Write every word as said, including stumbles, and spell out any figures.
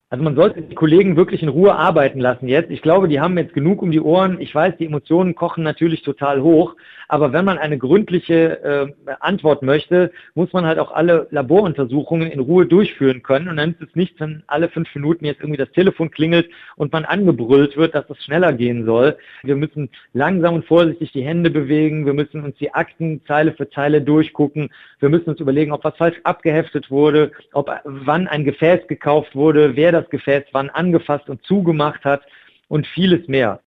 Also man sollte die Kollegen wirklich in Ruhe arbeiten lassen jetzt. Ich glaube, die haben jetzt genug um die Ohren. Ich weiß, die Emotionen kochen natürlich total hoch, aber wenn man eine gründliche äh, Antwort möchte, muss man halt auch alle Laboruntersuchungen in Ruhe durchführen können. Und dann ist es nicht, wenn alle fünf Minuten jetzt irgendwie das Telefon klingelt und man angebrüllt wird, dass es schneller gehen soll. Wir müssen langsam und vorsichtig die Hände bewegen. Wir müssen uns die Akten Zeile für Zeile durchgucken. Wir müssen uns überlegen, ob was falsch abgeheftet wurde, ob wann ein Gefäß gekauft wurde, wer das Gefäß wann angefasst und zugemacht hat und vieles mehr.